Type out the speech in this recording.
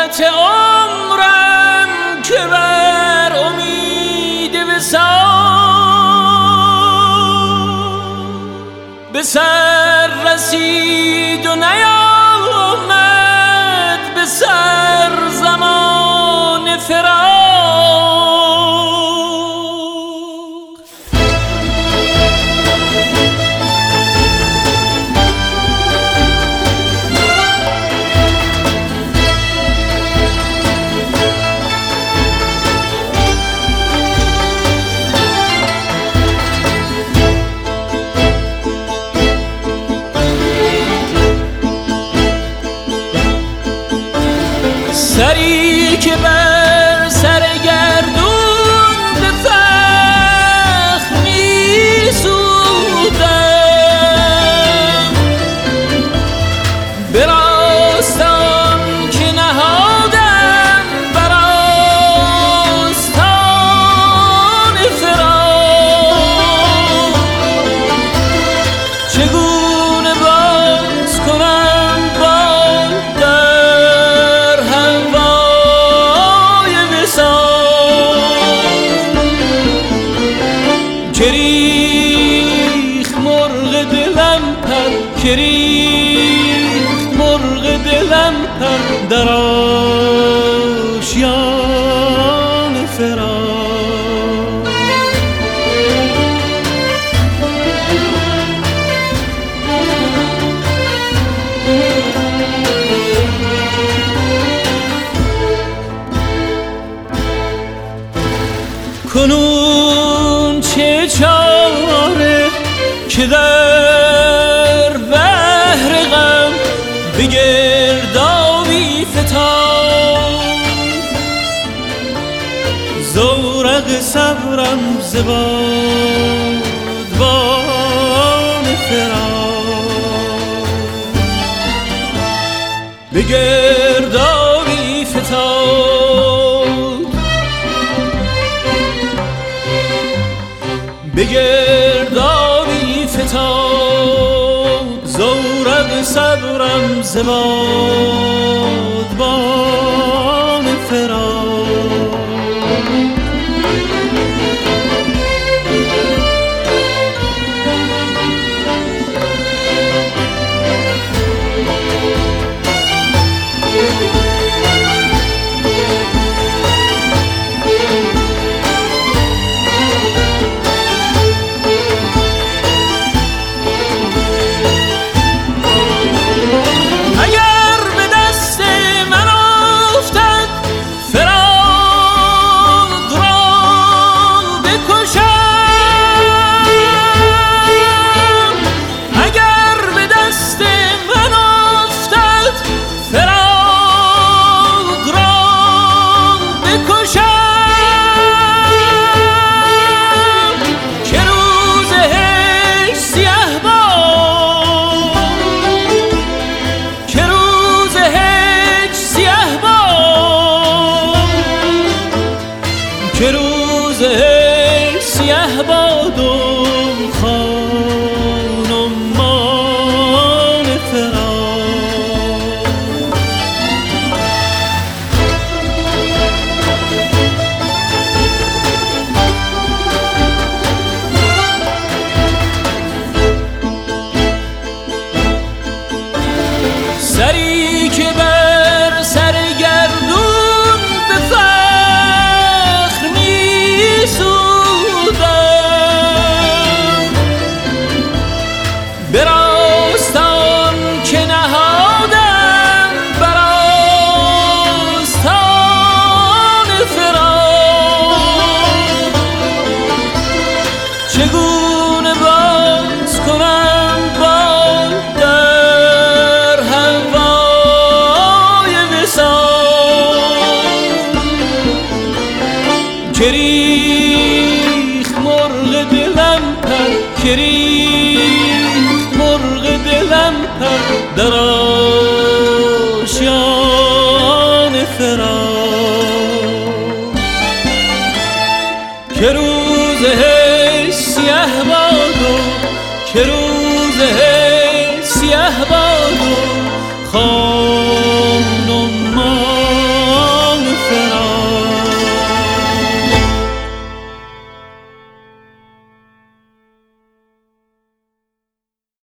مدت عمرم که بر امید وصال به سر رسید و نیامد به سر زمان فراق. سری که بر سر گردون به فخر می سودم به راستان که نهادم بر آستان فراق. چگونه باز کنم بال در هوای وصال که ریخت مرغ دلم پر، که ریخت مرغ دلم پر در آشیان فراق. کنون چه چاره که در بحر غم به گردابی فتاد، زورق صبرم ز بادبان فراق. به گردابی فتاد، به گردابی فتاد، زورق صبرم ز بادبان فراق. که روز سیه باد و خانمان فراق. سری که بر سر گردون به فخر می سودم، به راستان که نهادم بر آستان فراق. چگونه باز کنم بال در هوای وصال که ریخت مرغ دلم پر، که ریخت مرغ دلم پر در آشیان فراق. که روز سیه باد و که روز سیه باد و